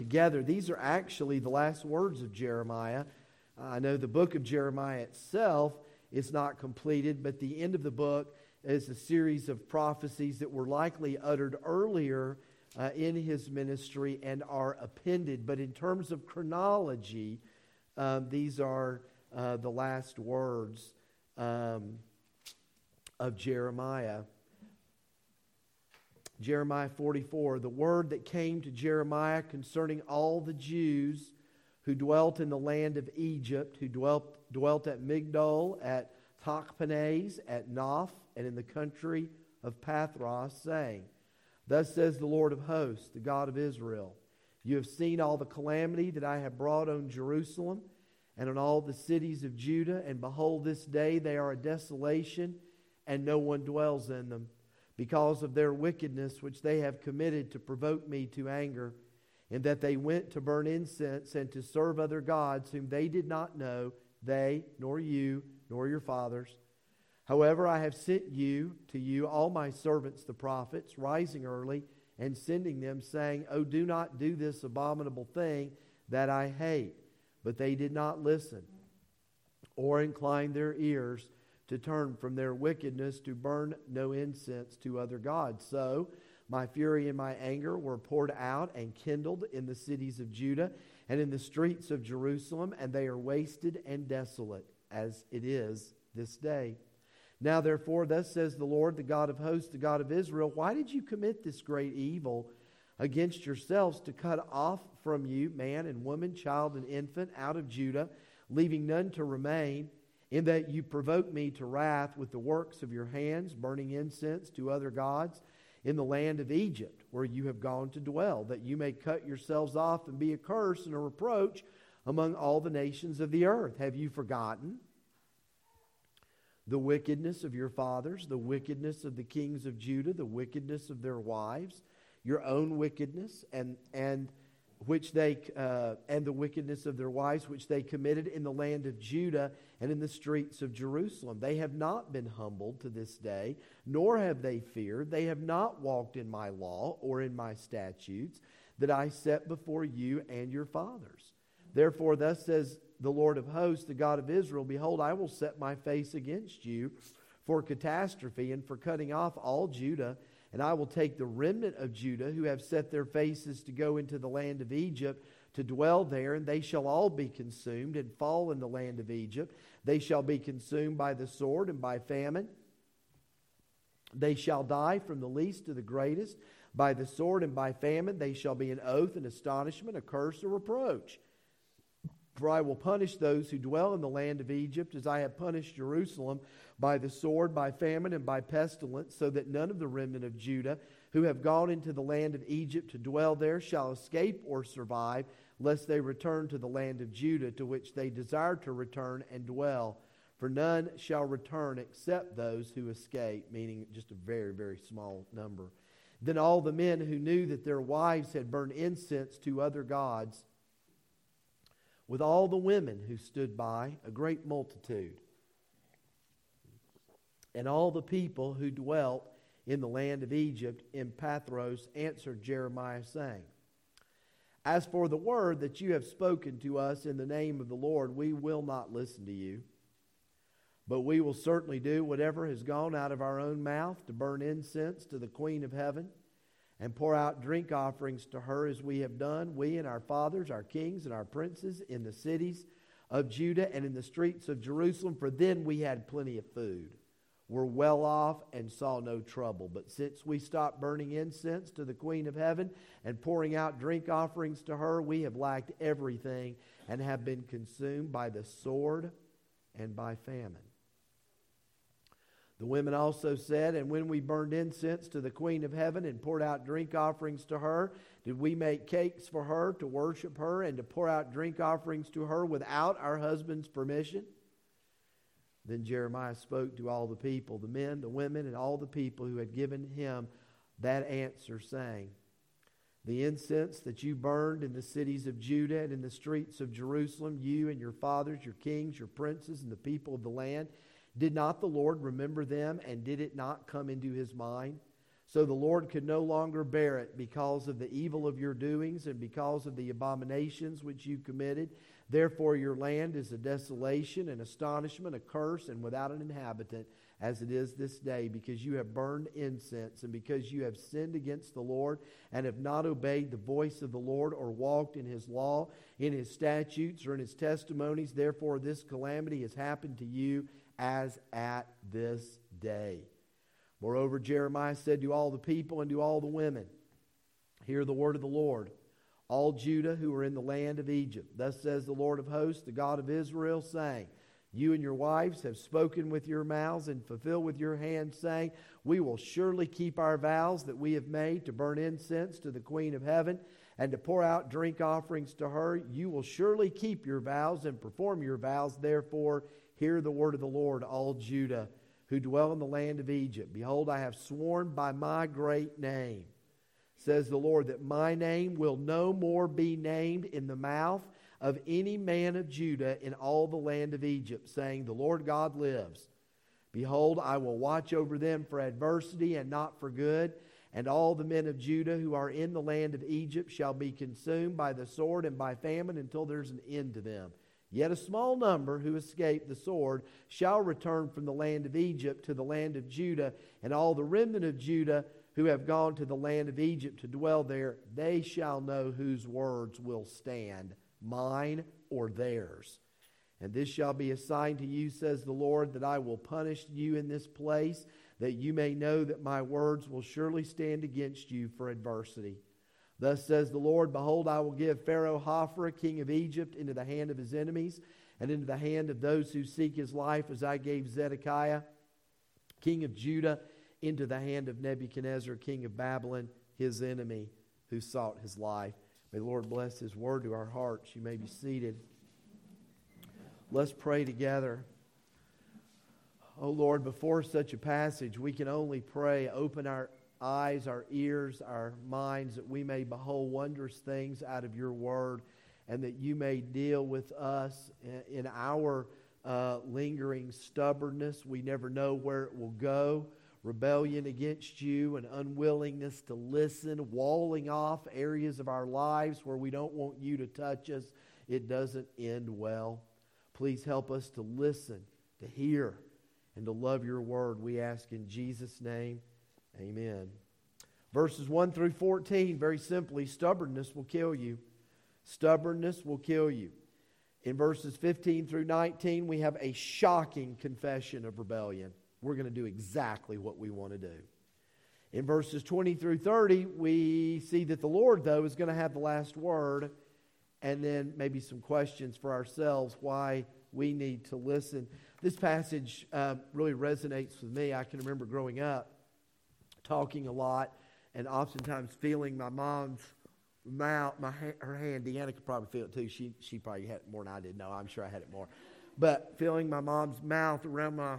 together. These are actually the last words of Jeremiah. I know the book of Jeremiah itself is not completed, but the end of the book is a series of prophecies that were likely uttered earlier in his ministry and are appended. But in terms of chronology, these are the last words of Jeremiah. Jeremiah 44, the word that came to Jeremiah concerning all the Jews who dwelt in the land of Egypt, who dwelt at Migdol, at Tachpanhes, at Noph, and in the country of Pathros, saying, Thus says the Lord of hosts, the God of Israel, You have seen all the calamity that I have brought on Jerusalem and on all the cities of Judah, and behold, this day they are a desolation, and no one dwells in them, because of their wickedness which they have committed to provoke me to anger, in that they went to burn incense and to serve other gods whom they did not know, they, nor you, nor your fathers. However, I have sent to you all my servants the prophets, rising early and sending them, saying, Oh, do not do this abominable thing that I hate. But they did not listen or incline their ears to turn from their wickedness, to burn no incense to other gods. So my fury and my anger were poured out and kindled in the cities of Judah and in the streets of Jerusalem, and they are wasted and desolate, as it is this day. Now therefore, thus says the Lord, the God of hosts, the God of Israel, why did you commit this great evil against yourselves, to cut off from you man and woman, child and infant, out of Judah, leaving none to remain, in that you provoke me to wrath with the works of your hands, burning incense to other gods in the land of Egypt, where you have gone to dwell, that you may cut yourselves off and be a curse and a reproach among all the nations of the earth? Have you forgotten the wickedness of your fathers, the wickedness of the kings of Judah, the wickedness of their wives, your own wickedness, and the wickedness of their wives, which they committed in the land of Judah and in the streets of Jerusalem? They have not been humbled to this day, nor have they feared. They have not walked in my law or in my statutes that I set before you and your fathers. Therefore, thus says the Lord of hosts, the God of Israel, Behold, I will set my face against you for catastrophe and for cutting off all Judah, and I will take the remnant of Judah who have set their faces to go into the land of Egypt to dwell there, and they shall all be consumed and fall in the land of Egypt. They shall be consumed by the sword and by famine. They shall die from the least to the greatest. By the sword and by famine they shall be an oath and astonishment, a curse, a reproach. For I will punish those who dwell in the land of Egypt as I have punished Jerusalem, by the sword, by famine, and by pestilence, so that none of the remnant of Judah who have gone into the land of Egypt to dwell there shall escape or survive, lest they return to the land of Judah, to which they desire to return and dwell. For none shall return except those who escape, meaning just a very, very small number. Then all the men who knew that their wives had burned incense to other gods, with all the women who stood by, a great multitude, and all the people who dwelt in the land of Egypt in Pathros, answered Jeremiah, saying, As for the word that you have spoken to us in the name of the Lord, we will not listen to you, but we will certainly do whatever has gone out of our own mouth, to burn incense to the Queen of heaven, and pour out drink offerings to her, as we have done, we and our fathers, our kings and our princes, in the cities of Judah and in the streets of Jerusalem. For then we had plenty of food, were well off, and saw no trouble. But since we stopped burning incense to the Queen of heaven and pouring out drink offerings to her, we have lacked everything and have been consumed by the sword and by famine. The women also said, And when we burned incense to the Queen of heaven and poured out drink offerings to her, did we make cakes for her to worship her and to pour out drink offerings to her without our husband's permission? Then Jeremiah spoke to all the people, the men, the women, and all the people who had given him that answer, saying, The incense that you burned in the cities of Judah and in the streets of Jerusalem, you and your fathers, your kings, your princes, and the people of the land, did not the Lord remember them, and did it not come into his mind? So the Lord could no longer bear it because of the evil of your doings and because of the abominations which you committed. Therefore your land is a desolation, an astonishment, a curse, and without an inhabitant, as it is this day, because you have burned incense, and because you have sinned against the Lord, and have not obeyed the voice of the Lord, or walked in His law, in His statutes, or in His testimonies. Therefore this calamity has happened to you as at this day. Moreover, Jeremiah said to all the people and to all the women, hear the word of the Lord, all Judah who are in the land of Egypt. Thus says the Lord of hosts, the God of Israel, saying, you and your wives have spoken with your mouths and fulfilled with your hands, saying, we will surely keep our vows that we have made to burn incense to the Queen of heaven and to pour out drink offerings to her. You will surely keep your vows and perform your vows. Therefore, hear the word of the Lord, all Judah who dwell in the land of Egypt. Behold, I have sworn by my great name, says the Lord, that my name will no more be named in the mouth of any man of Judah in all the land of Egypt, saying, the Lord God lives. Behold, I will watch over them for adversity and not for good, and all the men of Judah who are in the land of Egypt shall be consumed by the sword and by famine until there's an end to them. Yet a small number who escape the sword shall return from the land of Egypt to the land of Judah, and all the remnant of Judah who have gone to the land of Egypt to dwell there, they shall know whose words will stand, mine or theirs. And this shall be a sign to you, says the Lord, that I will punish you in this place, that you may know that my words will surely stand against you for adversity. Thus says the Lord, behold, I will give Pharaoh Hophra, king of Egypt, into the hand of his enemies, and into the hand of those who seek his life, as I gave Zedekiah, king of Judah, into the hand of Nebuchadnezzar, king of Babylon, his enemy, who sought his life. May the Lord bless His word to our hearts. You may be seated. Let's pray together. Oh Lord, before such a passage, we can only pray, open our eyes, our ears, our minds, that we may behold wondrous things out of your word, and that you may deal with us in our lingering stubbornness. We never know where it will go. Rebellion against you and unwillingness to listen, walling off areas of our lives where we don't want you to touch us. It doesn't end well. Please help us to listen, to hear, and to love your word. We ask in Jesus' name. Amen. Verses 1 through 14, very simply, stubbornness will kill you. Stubbornness will kill you. In verses 15 through 19, we have a shocking confession of rebellion. We're going to do exactly what we want to do. In verses 20 through 30, we see that the Lord, though, is going to have the last word, and then maybe some questions for ourselves why we need to listen. This passage really resonates with me. I can remember growing up, talking a lot, and oftentimes feeling my mom's mouth, her hand. Deanna could probably feel it too. She probably had it more than I did. No, I'm sure I had it more. But feeling my mom's mouth around my,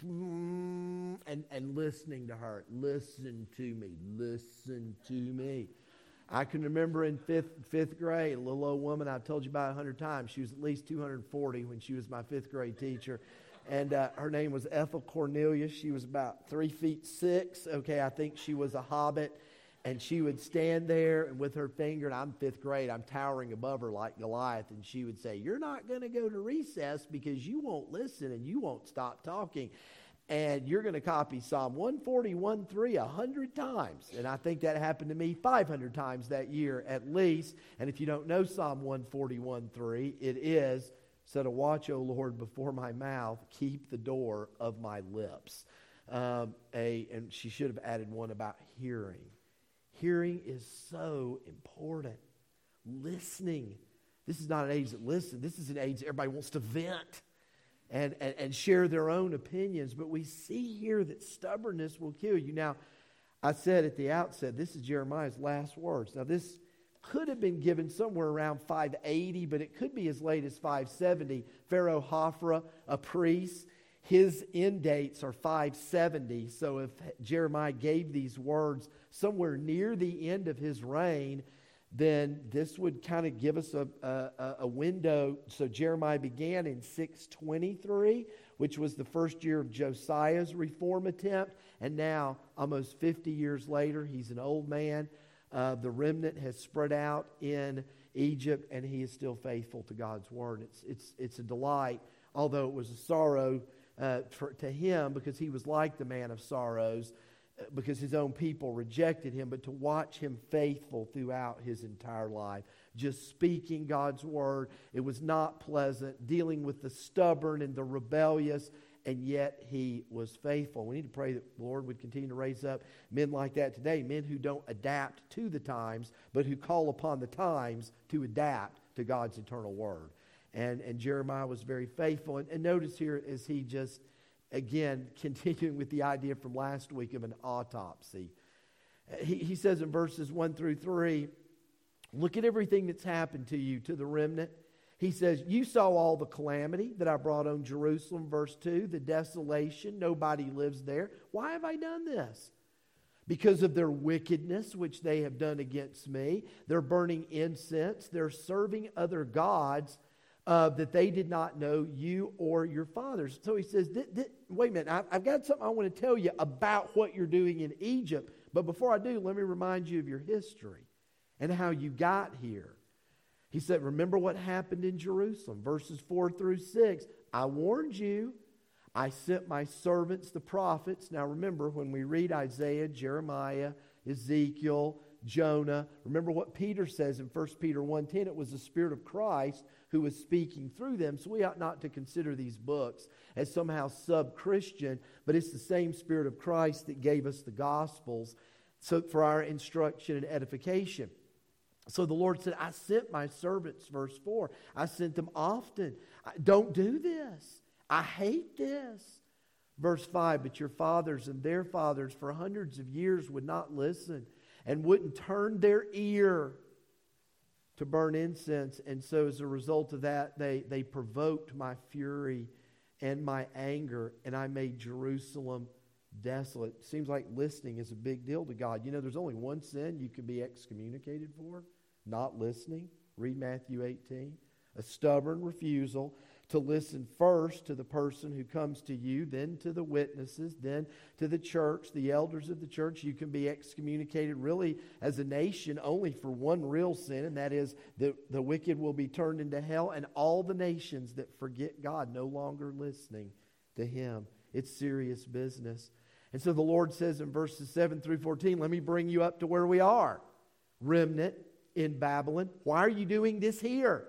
and listening to her. Listen to me. Listen to me. I can remember in fifth grade, a little old woman I've told you about 100 times. She was at least 240 when she was my fifth grade teacher. And her name was Ethel Cornelius. She was about 3'6". Okay, I think she was a hobbit. And she would stand there and with her finger, and I'm fifth grade, I'm towering above her like Goliath, and she would say, you're not going to go to recess because you won't listen and you won't stop talking. And you're going to copy Psalm 141:3 100 times. And I think that happened to me 500 times that year at least. And if you don't know Psalm 141:3, it is, set a watch, O Lord, before my mouth, keep the door of my lips. And she should have added one about hearing. Hearing is so important. Listening. This is not an age that listens. This is an age that everybody wants to vent and share their own opinions. But we see here that stubbornness will kill you. Now, I said at the outset, this is Jeremiah's last words. Now, this could have been given somewhere around 580, but it could be as late as 570. Pharaoh Hophra, a priest, his end dates are 570. So if Jeremiah gave these words somewhere near the end of his reign, then this would kind of give us a window. So Jeremiah began in 623, which was the first year of Josiah's reform attempt. And now, almost 50 years later, he's an old man. The remnant has spread out in Egypt, and he is still faithful to God's word. It's a delight, although it was a sorrow to him, because he was like the man of sorrows, because his own people rejected him, but to watch him faithful throughout his entire life, just speaking God's word. It was not pleasant, dealing with the stubborn and the rebellious, and yet he was faithful. We need to pray that the Lord would continue to raise up men like that today, men who don't adapt to the times, but who call upon the times to adapt to God's eternal word. And Jeremiah was very faithful. And notice here, as he just, again, continuing with the idea from last week of an autopsy. He says in verses 1 through 3, look at everything that's happened to you, to the remnant. He says, you saw all the calamity that I brought on Jerusalem, verse 2, the desolation, nobody lives there. Why have I done this? Because of their wickedness, which they have done against me. They're burning incense. They're serving other gods that they did not know, you or your fathers. So he says, wait a minute, I've got something I want to tell you about what you're doing in Egypt. But before I do, let me remind you of your history and how you got here. He said, remember what happened in Jerusalem. Verses 4 through 6. I warned you. I sent my servants, the prophets. Now remember, when we read Isaiah, Jeremiah, Ezekiel, Jonah, remember what Peter says in 1 Peter 1:10. It was the Spirit of Christ who was speaking through them. So we ought not to consider these books as somehow sub-Christian, but it's the same Spirit of Christ that gave us the Gospels so for our instruction and edification. So the Lord said, I sent my servants, verse 4. I sent them often. Don't do this. I hate this. Verse 5, but your fathers and their fathers for hundreds of years would not listen and wouldn't turn their ear to burn incense. And so as a result of that, they provoked my fury and my anger, and I made Jerusalem desolate. Seems like listening is a big deal to God. You know, there's only one sin you can be excommunicated for: not listening. Read Matthew 18. A stubborn refusal to listen first to the person who comes to you, then to the witnesses, then to the church, the elders of the church. You can be excommunicated really as a nation only for one real sin, and that is that the wicked will be turned into hell, and all the nations that forget God no longer listening to Him. It's serious business. And so the Lord says in verses 7 through 14, let me bring you up to where we are. Remnant in Babylon. Why are you doing this here?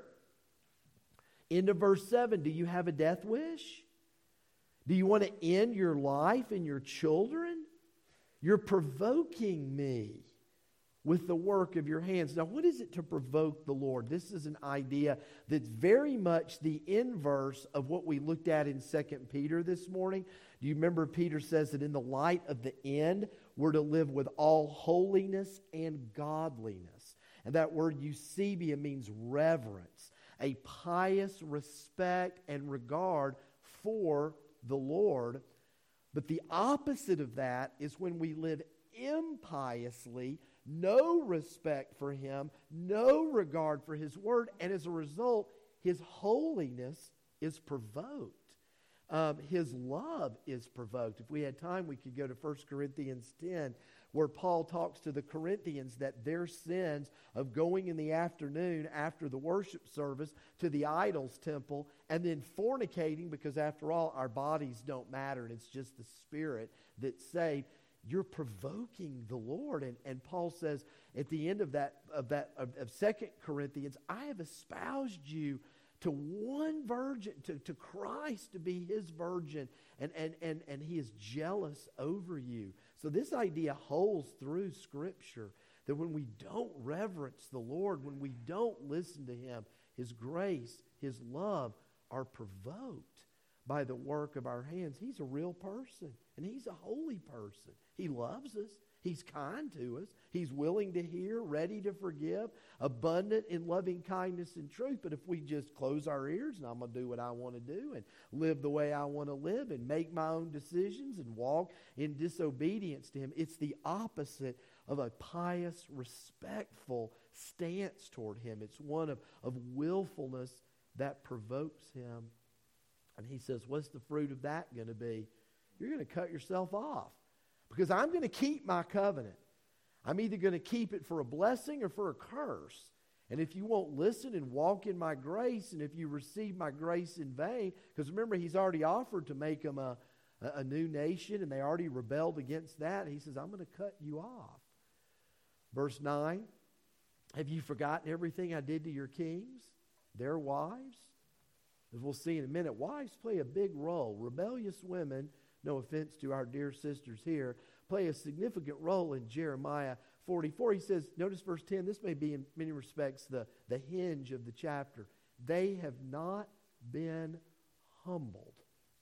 Into verse 7, do you have a death wish? Do you want to end your life and your children? You're provoking me with the work of your hands. Now, what is it to provoke the Lord? This is an idea that's very much the inverse of what we looked at in 2 Peter this morning. Do you remember Peter says that in the light of the end, we're to live with all holiness and godliness. And that word eusebia means reverence, a pious respect and regard for the Lord. But the opposite of that is when we live impiously, no respect for Him, no regard for His word, and as a result, His holiness is provoked. His love is provoked. If we had time, we could go to 1 Corinthians 10, where Paul talks to the Corinthians that their sins of going in the afternoon after the worship service to the idols temple and then fornicating, because after all, our bodies don't matter and it's just the Spirit that's saved. You're provoking the Lord. And Paul says at the end of 2 Corinthians, I have espoused you to one virgin, to Christ, to be His virgin, and He is jealous over you. So this idea holds through Scripture, that when we don't reverence the Lord, when we don't listen to Him, His grace, His love are provoked by the work of our hands. He's a real person, and He's a holy person. He loves us. He's kind to us. He's willing to hear, ready to forgive, abundant in loving kindness and truth. But if we just close our ears and I'm going to do what I want to do and live the way I want to live and make my own decisions and walk in disobedience to Him, it's the opposite of a pious, respectful, stance toward him. It's one of willfulness that provokes him. And he says, what's the fruit of that going to be? You're going to cut yourself off, because I'm going to keep my covenant. I'm either going to keep it for a blessing or for a curse. And if you won't listen and walk in my grace, and if you receive my grace in vain, because remember, he's already offered to make them a new nation, and they already rebelled against that. He says, I'm going to cut you off. Verse 9, have you forgotten everything I did to your kings, their wives? As we'll see in a minute, wives play a big role. Rebellious women, no offense to our dear sisters here, play a significant role in Jeremiah 44. He says, notice verse 10, this may be in many respects the hinge of the chapter. They have not been humbled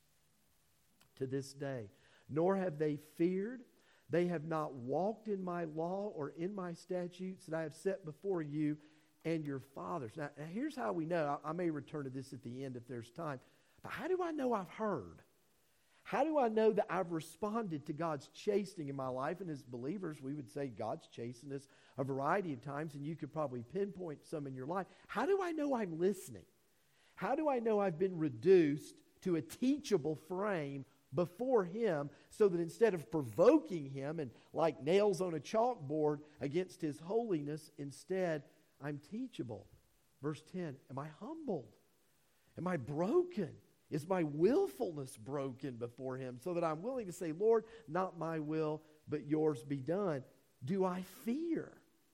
to this day, nor have they feared. They have not walked in my law or in my statutes that I have set before you and your fathers. Now here's how we know. I may return to this at the end if there's time. But how do I know I've heard? How do I know that I've responded to God's chastening in my life? And as believers, we would say God's chastened us a variety of times, and you could probably pinpoint some in your life. How do I know I'm listening? How do I know I've been reduced to a teachable frame before him, so that instead of provoking him and like nails on a chalkboard against his holiness, instead I'm teachable? Verse 10, am I humbled? Am I broken? Is my willfulness broken before him, so that I'm willing to say, Lord, not my will, but yours be done? Do I fear?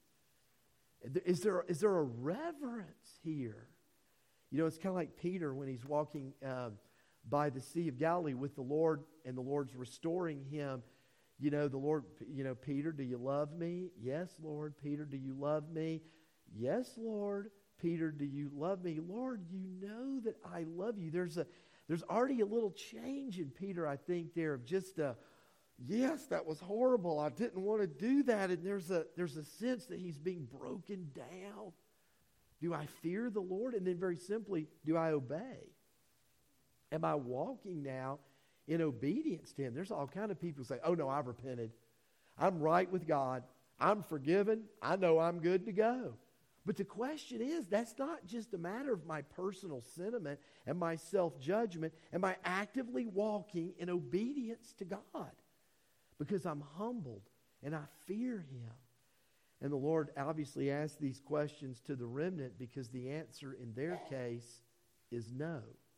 Is there a reverence here? You know, it's kind of like Peter when he's walking by the Sea of Galilee with the Lord, and the Lord's restoring him. You know, the Lord, Peter, do you love me? Yes, Lord. Peter, do you love me? Yes, Lord. Peter, do you love me? Lord, you know that I love you. There's already a little change in Peter, I think, there of just yes, that was horrible. I didn't want to do that. And there's a sense that he's being broken down. Do I fear the Lord? And then very simply, do I obey? Am I walking now in obedience to him? There's all kind of people who say, oh no, I've repented. I'm right with God. I'm forgiven. I know I'm good to go. But the question is, that's not just a matter of my personal sentiment and my self-judgment. Am I actively walking in obedience to God? Because I'm humbled and I fear him. And the Lord obviously asked these questions to the remnant because the answer in their case is no.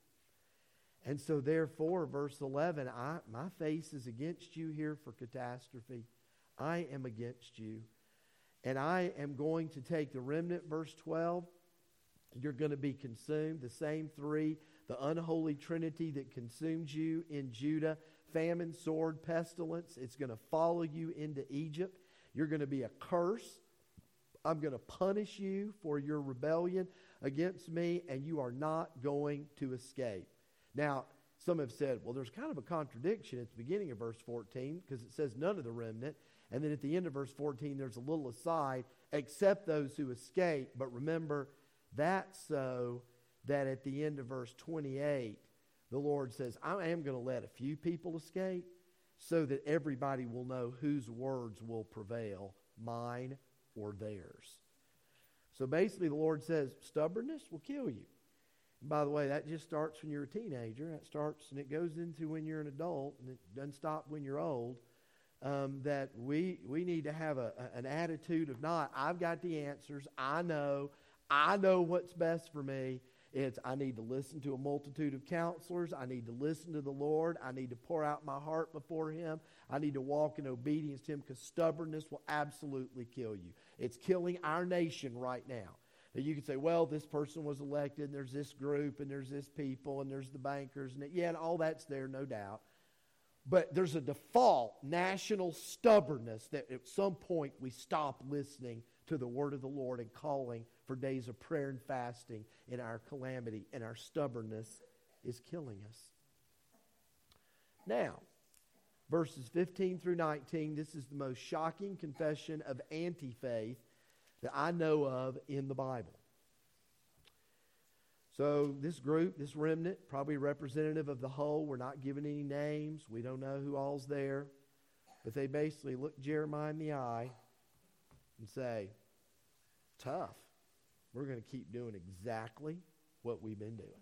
And so therefore, verse 11, my face is against you here for catastrophe. I am against you. And I am going to take the remnant, verse 12. You're going to be consumed. The same three, the unholy trinity that consumed you in Judah. Famine, sword, pestilence. It's going to follow you into Egypt. You're going to be a curse. I'm going to punish you for your rebellion against me, and you are not going to escape. Now, some have said, well, there's kind of a contradiction at the beginning of verse 14 because it says none of the remnant. And then at the end of verse 14, there's a little aside, except those who escape. But remember, that's so that at the end of verse 28, the Lord says, I am going to let a few people escape so that everybody will know whose words will prevail, mine or theirs. So basically the Lord says, stubbornness will kill you. And by the way, that just starts when you're a teenager. That starts and it goes into when you're an adult, and it doesn't stop when you're old. That we need to have an attitude of not, I've got the answers, I know what's best for me. It's, I need to listen to a multitude of counselors, I need to listen to the Lord, I need to pour out my heart before him, I need to walk in obedience to him, because stubbornness will absolutely kill you. It's killing our nation right now. Now you could say, well, this person was elected, and there's this group, and there's this people, and there's the bankers, and all that's there, no doubt. But there's a default national stubbornness that at some point we stop listening to the word of the Lord and calling for days of prayer and fasting in our calamity, and our stubbornness is killing us. Now, verses 15 through 19, this is the most shocking confession of anti-faith that I know of in the Bible. So this group, this remnant, probably representative of the whole. We're not given any names. We don't know who all's there. But they basically look Jeremiah in the eye and say, tough. We're going to keep doing exactly what we've been doing.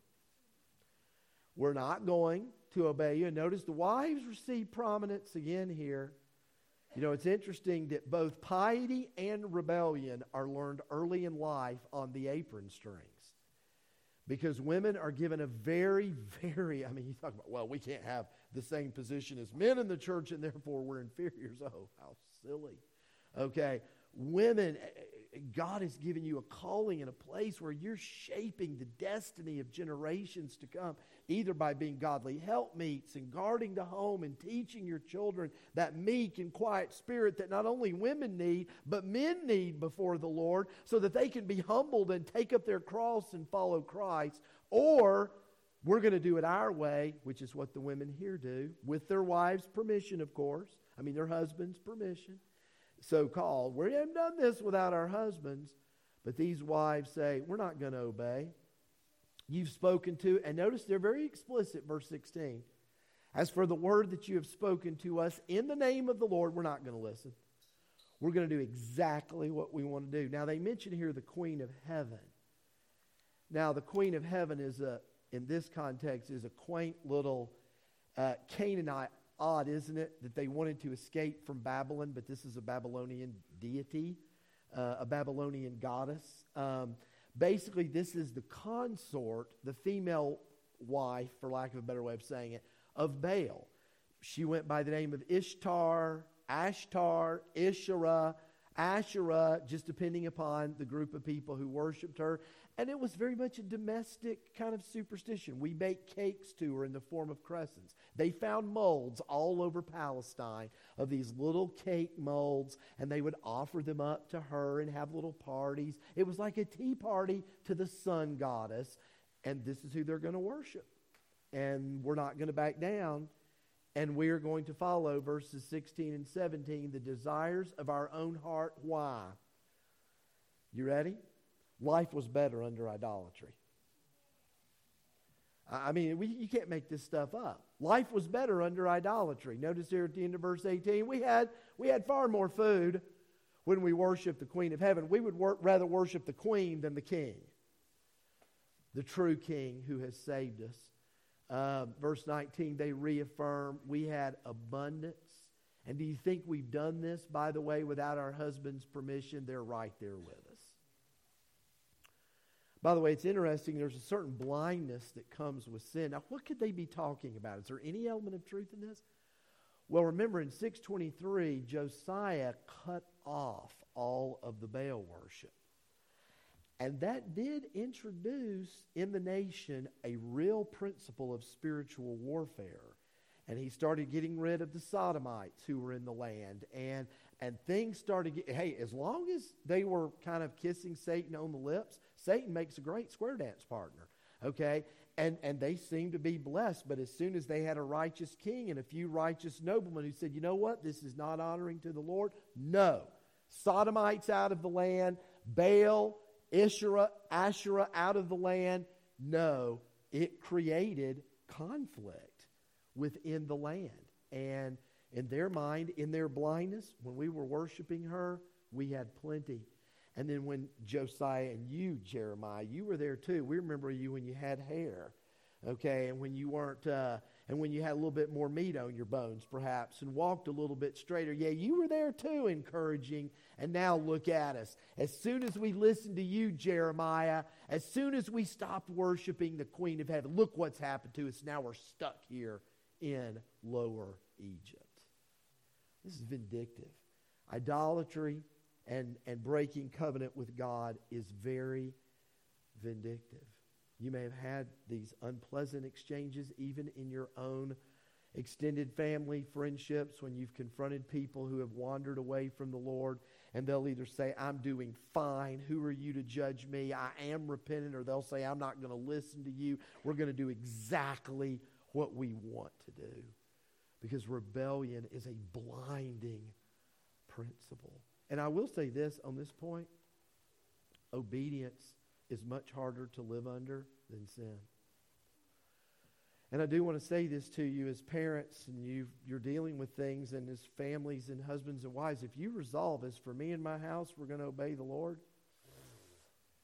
We're not going to obey you. And notice the wives receive prominence again here. You know, it's interesting that both piety and rebellion are learned early in life on the apron strings. Because women are given a very, very, you talk about, well, we can't have the same position as men in the church and therefore we're inferiors. Oh, how silly. Okay, women, God has given you a calling and a place where you're shaping the destiny of generations to come, either by being godly helpmeets and guarding the home and teaching your children that meek and quiet spirit that not only women need, but men need before the Lord so that they can be humbled and take up their cross and follow Christ. Or we're going to do it our way, which is what the women here do, with their wives' permission, of course. Their husbands' permission. So-called. We haven't done this without our husbands. But these wives say, we're not going to obey. You've spoken to, and notice they're very explicit, verse 16. As for the word that you have spoken to us in the name of the Lord, we're not going to listen. We're going to do exactly what we want to do. Now, they mention here the Queen of Heaven. Now, the Queen of Heaven is in this context, is a quaint little Canaanite. Odd, isn't it, that they wanted to escape from Babylon, but this is a Babylonian deity, a Babylonian goddess. Basically, this is the consort, the female wife, for lack of a better way of saying it, of Baal. She went by the name of Ishtar, Ashtar, Asherah, just depending upon the group of people who worshipped her. And it was very much a domestic kind of superstition. We bake cakes to her in the form of crescents. They found molds all over Palestine of these little cake molds, and they would offer them up to her and have little parties. It was like a tea party to the sun goddess, and this is who they're going to worship. And we're not going to back down, and we're going to follow verses 16 and 17, the desires of our own heart. Why? You ready? Life was better under idolatry. You can't make this stuff up. Life was better under idolatry. Notice here at the end of verse 18, we had far more food when we worshiped the Queen of Heaven. We would rather worship the Queen than the King, the true King who has saved us. Verse 19, they reaffirm we had abundance. And do you think we've done this, by the way, without our husband's permission? They're right there with us. By the way, it's interesting, there's a certain blindness that comes with sin. Now, what could they be talking about? Is there any element of truth in this? Well, remember in 623, Josiah cut off all of the Baal worship. And that did introduce in the nation a real principle of spiritual warfare. And he started getting rid of the Sodomites who were in the land. And things started as long as they were kind of kissing Satan on the lips, Satan makes a great square dance partner. Okay? And they seemed to be blessed. But as soon as they had a righteous king and a few righteous noblemen who said, you know what, this is not honoring to the Lord. No. Sodomites out of the land. Baal, Asherah out of the land. No. It created conflict within the land. And in their mind, in their blindness, when we were worshiping her, we had plenty. And then when Josiah and you, Jeremiah, you were there too. We remember you when you had hair, okay, and when you weren't, and when you had a little bit more meat on your bones, perhaps, and walked a little bit straighter. Yeah, you were there too, encouraging. And now look at us. As soon as we listened to you, Jeremiah, as soon as we stopped worshiping the Queen of Heaven, look what's happened to us. Now we're stuck here in Lower Egypt. This is vindictive. Idolatry and breaking covenant with God is very vindictive. You may have had these unpleasant exchanges even in your own extended family friendships when you've confronted people who have wandered away from the Lord, and they'll either say, I'm doing fine, who are you to judge me, I am repentant, or they'll say, I'm not going to listen to you, we're going to do exactly what we want to do. Because rebellion is a blinding principle. And I will say this on this point. Obedience is much harder to live under than sin. And I do want to say this to you as parents, and you're dealing with things, and as families and husbands and wives. If you resolve, as for me and my house, we're going to obey the Lord,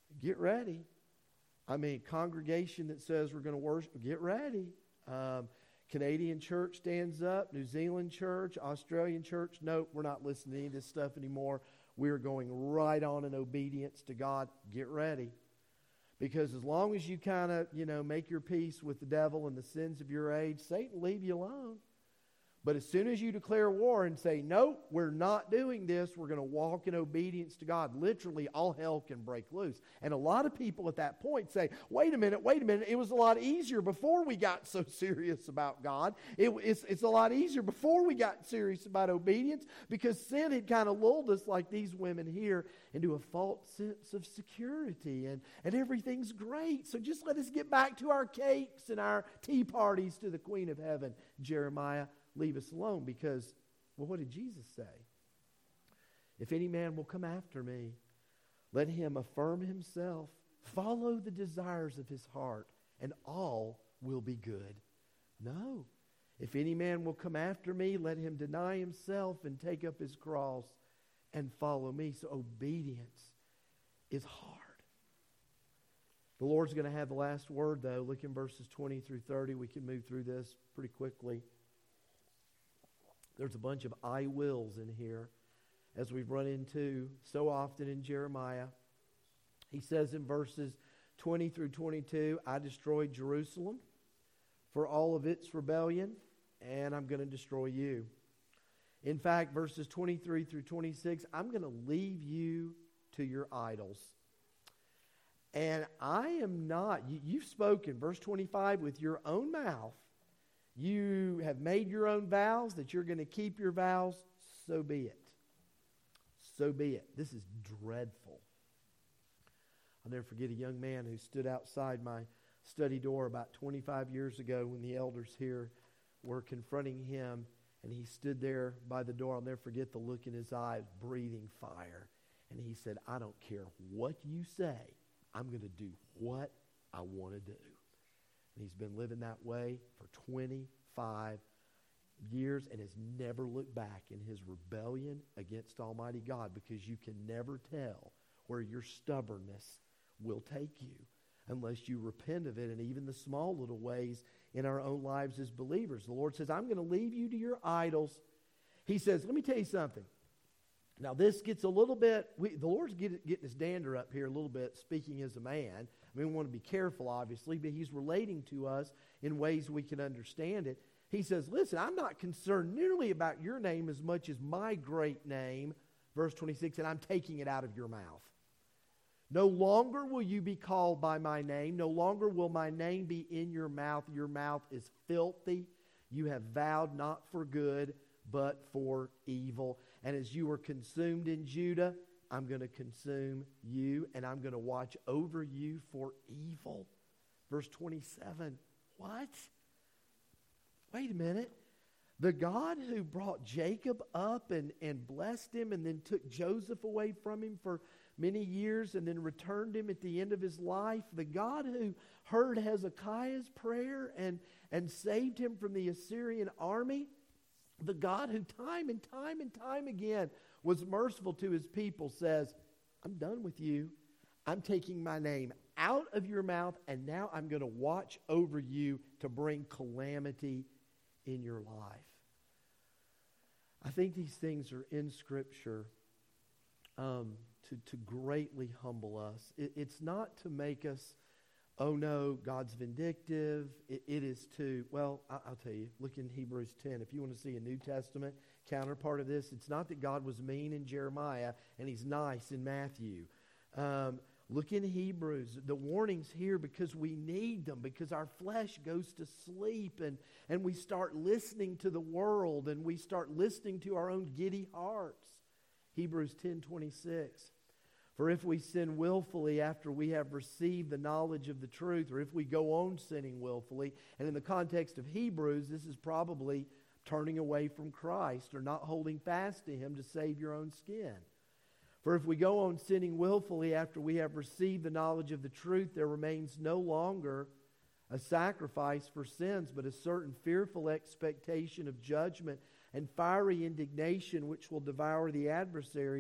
get ready. I mean, congregation that says we're going to worship, get ready. Canadian church stands up, New Zealand church, Australian church, nope, we're not listening to any of this stuff anymore. We're going right on in obedience to God. Get ready. Because as long as you kind of, make your peace with the devil and the sins of your age, Satan will leave you alone. But as soon as you declare war and say, nope, we're not doing this, we're going to walk in obedience to God, literally all hell can break loose. And a lot of people at that point say, wait a minute, it was a lot easier before we got so serious about God. It's a lot easier before we got serious about obedience, because sin had kind of lulled us, like these women here, into a false sense of security, and everything's great. So just let us get back to our cakes and our tea parties to the Queen of Heaven. Jeremiah, leave us alone, because, well, what did Jesus say? If any man will come after me, let him affirm himself, follow the desires of his heart, and all will be good. No. If any man will come after me, let him deny himself and take up his cross and follow me. So obedience is hard. The Lord's going to have the last word, though. Look in verses 20 through 30. We can move through this pretty quickly. There's a bunch of I wills in here, as we've run into so often in Jeremiah. He says in verses 20 through 22, I destroyed Jerusalem for all of its rebellion, and I'm going to destroy you. In fact, verses 23 through 26, I'm going to leave you to your idols. And I am not, you've spoken, verse 25, with your own mouth. You have made your own vows that you're going to keep your vows. So be it. So be it. This is dreadful. I'll never forget a young man who stood outside my study door about 25 years ago when the elders here were confronting him. And he stood there by the door. I'll never forget the look in his eyes, breathing fire. And he said, I don't care what you say. I'm going to do what I want to do. And he's been living that way for 25 years and has never looked back in his rebellion against Almighty God, because you can never tell where your stubbornness will take you unless you repent of it, and even the small little ways in our own lives as believers. The Lord says, I'm going to leave you to your idols. He says, let me tell you something. Now this gets a little bit, the Lord's getting his dander up here a little bit, speaking as a man. I mean, we want to be careful, obviously, but he's relating to us in ways we can understand it. He says, listen, I'm not concerned nearly about your name as much as my great name, verse 26, and I'm taking it out of your mouth. No longer will you be called by my name. No longer will my name be in your mouth. Your mouth is filthy. You have vowed not for good, but for evil. And as you were consumed in Judah, I'm going to consume you, and I'm going to watch over you for evil. Verse 27. What? Wait a minute. The God who brought Jacob up and blessed him and then took Joseph away from him for many years and then returned him at the end of his life, the God who heard Hezekiah's prayer and saved him from the Assyrian army, the God who time and time again was merciful to his people, says, I'm done with you. I'm taking my name out of your mouth, and now I'm going to watch over you to bring calamity in your life. I think these things are in Scripture to greatly humble us. It's not to make us, oh no, God's vindictive. It is to, well, I'll tell you, look in Hebrews 10. If you want to see a New Testament counterpart of this, it's not that God was mean in Jeremiah and he's nice in Matthew. Look in Hebrews. The warning's here because we need them, because our flesh goes to sleep and we start listening to the world and we start listening to our own giddy hearts. Hebrews 10:26. For if we sin willfully after we have received the knowledge of the truth, or if we go on sinning willfully, and in the context of Hebrews, this is probably turning away from Christ or not holding fast to Him to save your own skin. For if we go on sinning willfully after we have received the knowledge of the truth, there remains no longer a sacrifice for sins, but a certain fearful expectation of judgment and fiery indignation which will devour the adversaries.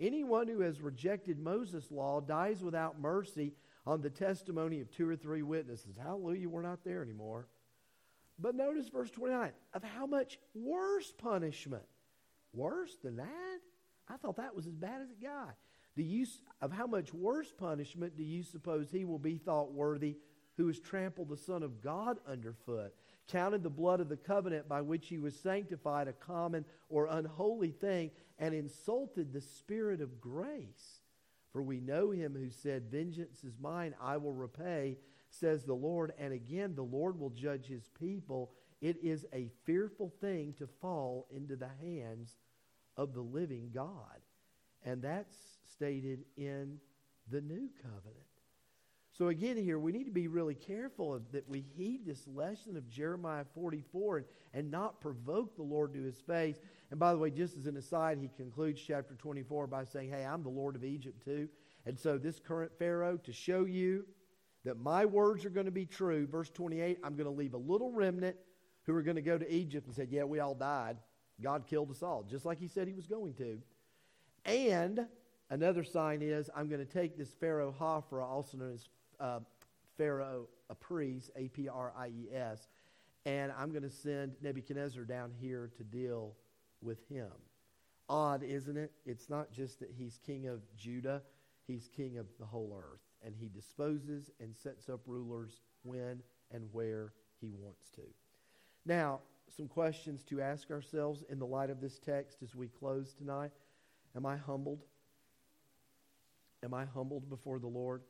Anyone who has rejected Moses' law dies without mercy on the testimony of 2 or 3 witnesses. Hallelujah, we're not there anymore. But notice verse 29, of how much worse punishment. Worse than that? I thought that was as bad as it got. Of how much worse punishment do you suppose he will be thought worthy who has trampled the Son of God underfoot, counted the blood of the covenant by which he was sanctified a common or unholy thing, and insulted the Spirit of grace? For we know him who said, vengeance is mine, I will repay, says the Lord. And again, the Lord will judge his people. It is a fearful thing to fall into the hands of the living God. And that's stated in the new covenant. So again here, we need to be really careful that we heed this lesson of Jeremiah 44 and not provoke the Lord to his face. And by the way, just as an aside, he concludes chapter 24 by saying, hey, I'm the Lord of Egypt too. And so this current Pharaoh, to show you that my words are going to be true, verse 28, I'm going to leave a little remnant who are going to go to Egypt and say, yeah, we all died. God killed us all, just like he said he was going to. And another sign is I'm going to take this Pharaoh Hophra, also known as Pharaoh Apries, A-P-R-I-E-S, and I'm going to send Nebuchadnezzar down here to deal with him. Odd, isn't it? It's not just that he's king of Judah, he's king of the whole earth. And he disposes and sets up rulers when and where he wants to. Now, some questions to ask ourselves in the light of this text as we close tonight. Am I humbled? Am I humbled before the Lord?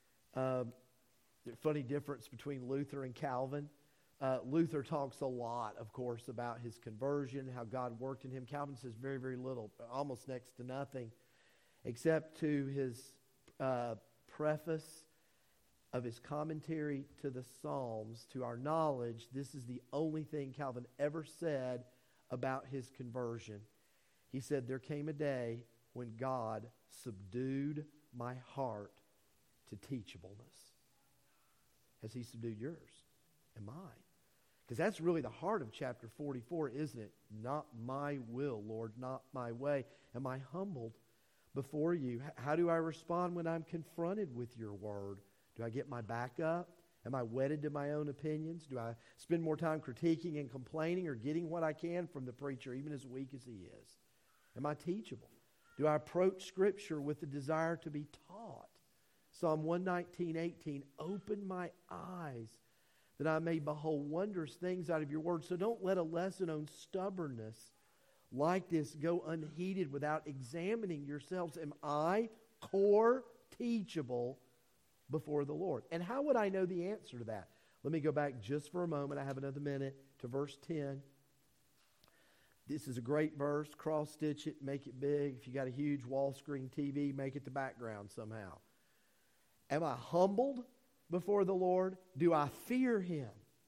Funny difference between Luther and Calvin. Luther talks a lot, of course, about his conversion, how God worked in him. Calvin says very, very little, almost next to nothing, except to his preface of his commentary to the Psalms. To our knowledge, this is the only thing Calvin ever said about his conversion. He said, there came a day when God subdued my heart to teachableness. Has he subdued yours and mine? Because that's really the heart of chapter 44, isn't it? Not my will, Lord, not my way. Am I humbled before you? How do I respond when I'm confronted with your word? Do I get my back up? Am I wedded to my own opinions? Do I spend more time critiquing and complaining or getting what I can from the preacher, even as weak as he is? Am I teachable? Do I approach Scripture with the desire to be taught? Psalm 119:18, open my eyes that I may behold wondrous things out of your word. So don't let a lesson on stubbornness like this go unheeded without examining yourselves. Am I core teachable before the Lord? And how would I know the answer to that? Let me go back just for a moment. I have another minute to verse 10. This is a great verse. Cross-stitch it, make it big. If you got a huge wall screen TV, make it the background somehow. Am I humbled before the Lord? Do I fear him?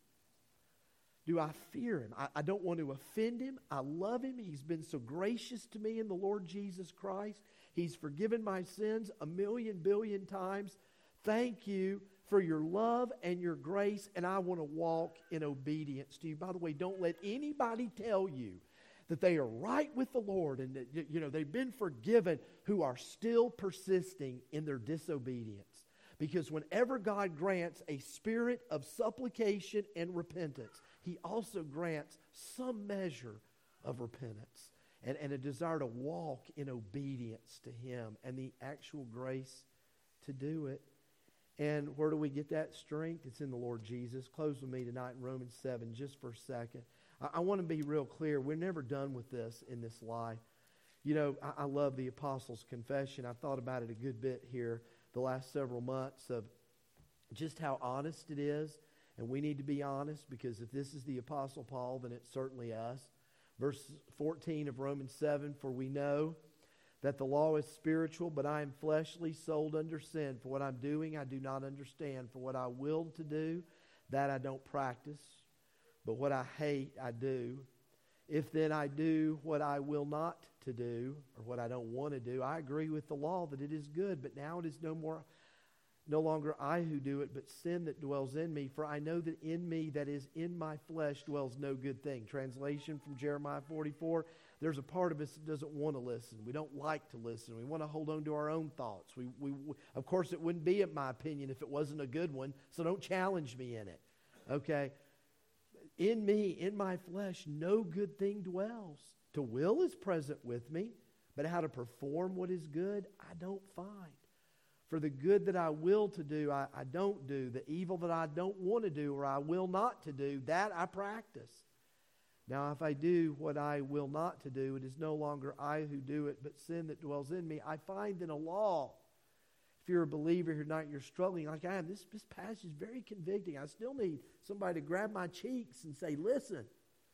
Do I fear him? I don't want to offend him. I love him. He's been so gracious to me in the Lord Jesus Christ. He's forgiven my sins 1,000,000,000 billion times. Thank you for your love and your grace, and I want to walk in obedience to you. By the way, don't let anybody tell you that they are right with the Lord and that they've been forgiven who are still persisting in their disobedience. Because whenever God grants a spirit of supplication and repentance, he also grants some measure of repentance and a desire to walk in obedience to him and the actual grace to do it. And where do we get that strength? It's in the Lord Jesus. Close with me tonight in Romans 7 just for a second. I want to be real clear. We're never done with this in this life. I love the Apostles' Confession. I've thought about it a good bit here the last several months of just how honest it is. And we need to be honest, because if this is the Apostle Paul, then it's certainly us. Verse 14 of Romans 7, for we know that the law is spiritual, but I am fleshly, sold under sin. For what I'm doing, I do not understand. For what I will to do, that I don't practice. But what I hate, I do. If then I do what I will not to do, or what I don't want to do, I agree with the law that it is good. But now it is no longer I who do it, but sin that dwells in me. For I know that in me, that is in my flesh, dwells no good thing. Translation from Jeremiah 44, there's a part of us that doesn't want to listen. We don't like to listen. We want to hold on to our own thoughts. Of course, it wouldn't be, in my opinion, if it wasn't a good one, so don't challenge me in it. Okay? In me, in my flesh, no good thing dwells. To will is present with me, but how to perform what is good, I don't find. For the good that I will to do, I don't do. The evil that I don't want to do or I will not to do, that I practice. Now, if I do what I will not to do, it is no longer I who do it, but sin that dwells in me. I find in a law. If you're a believer here tonight, you're struggling like I am. This passage is very convicting. I still need somebody to grab my cheeks and say, listen,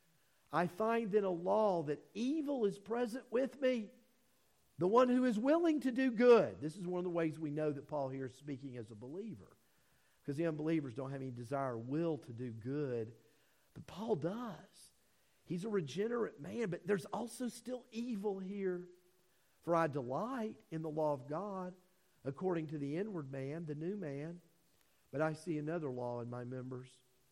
I find in a law that evil is present with me. The one who is willing to do good. This is one of the ways we know that Paul here is speaking as a believer. Because the unbelievers don't have any desire or will to do good. But Paul does. He's a regenerate man, but there's also still evil here. For I delight in the law of God, according to the inward man, the new man. But I see another law in my members.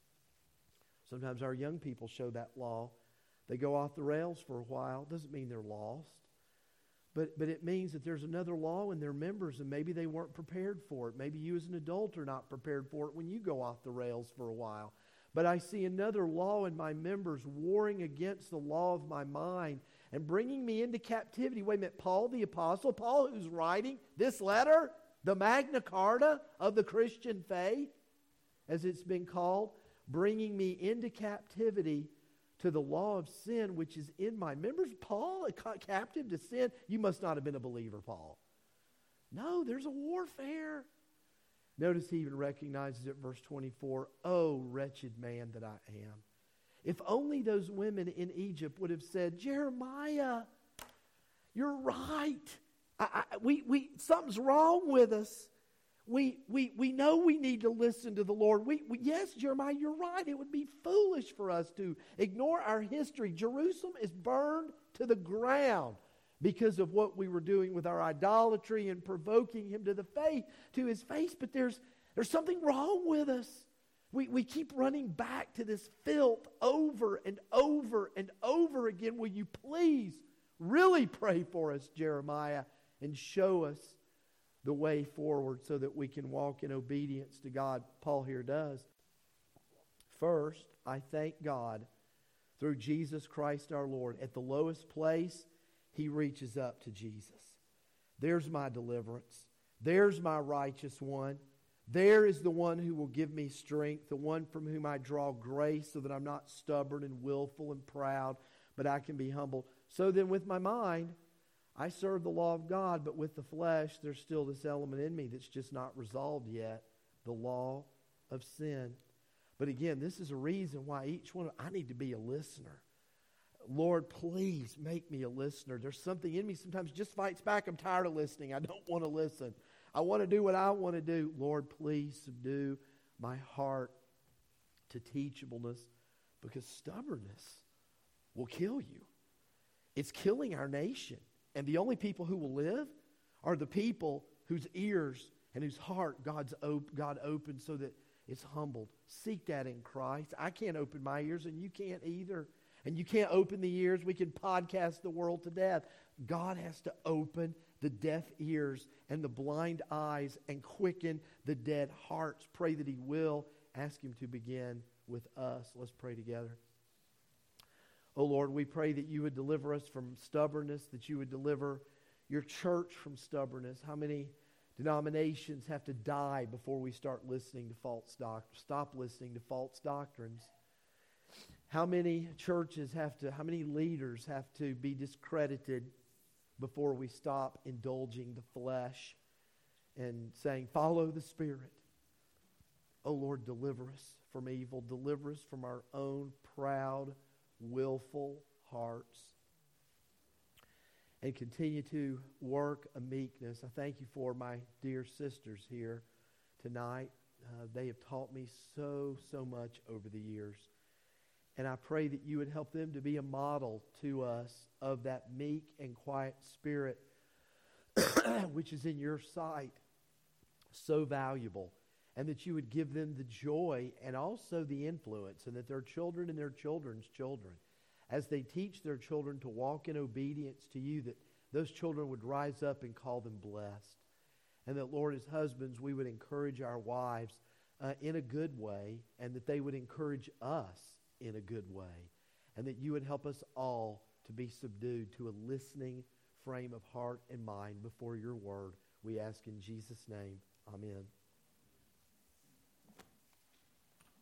Sometimes our young people show that law. They go off the rails for a while. Doesn't mean they're lost. But it means that there's another law in their members, and maybe they weren't prepared for it. Maybe you as an adult are not prepared for it when you go off the rails for a while. But I see another law in my members warring against the law of my mind and bringing me into captivity. Wait a minute, Paul the apostle, Paul who's writing this letter, the Magna Carta of the Christian faith, as it's been called, bringing me into captivity to the law of sin which is in my members. Paul, a captive to sin? You must not have been a believer, Paul. No, there's a warfare. Notice he even recognizes it, verse 24, "Oh, wretched man that I am. If only those women in Egypt would have said, Jeremiah, you're right. Something's wrong with us. We know we need to listen to the Lord. Yes, Jeremiah, you're right. It would be foolish for us to ignore our history. Jerusalem is burned to the ground because of what we were doing with our idolatry and provoking him to the faith, to his face. But there's something wrong with us. We keep running back to this filth over and over and over again. Will you please really pray for us, Jeremiah, and show us the way forward so that we can walk in obedience to God? Paul here does. First, I thank God through Jesus Christ our Lord. At the lowest place, he reaches up to Jesus. There's my deliverance. There's my righteous one. There is the one who will give me strength, the one from whom I draw grace so that I'm not stubborn and willful and proud, but I can be humble. So then with my mind, I serve the law of God, but with the flesh, there's still this element in me that's just not resolved yet, the law of sin. But again, this is a reason why each one, I need to be a listener. Lord, please make me a listener. There's something in me sometimes just fights back. I'm tired of listening. I don't want to listen. I want to do what I want to do. Lord, please subdue my heart to teachableness, because stubbornness will kill you. It's killing our nation. And the only people who will live are the people whose ears and whose heart God opened so that it's humbled. Seek that in Christ. I can't open my ears, and you can't either. And you can't open the ears. We can podcast the world to death. God has to open the deaf ears and the blind eyes and quicken the dead hearts. Pray that he will. Ask him to begin with us. Let's pray together. Oh Lord, we pray that you would deliver us from stubbornness, that you would deliver your church from stubbornness. How many denominations have to die before we start listening to false doctrines? Stop listening to false doctrines. How many churches how many leaders have to be discredited before we stop indulging the flesh and saying, follow the Spirit? Oh Lord, deliver us from evil. Deliver us from our own proud, willful hearts. And continue to work a meekness. I thank you for my dear sisters here tonight. They have taught me so much over the years. And I pray that you would help them to be a model to us of that meek and quiet spirit which is in your sight so valuable. And that you would give them the joy and also the influence, and that their children and their children's children, as they teach their children to walk in obedience to you, that those children would rise up and call them blessed. And that, Lord, as husbands, we would encourage our wives in a good way, and that they would encourage us in a good way. And that you would help us all to be subdued to a listening frame of heart and mind before your word. We ask in Jesus' name. Amen.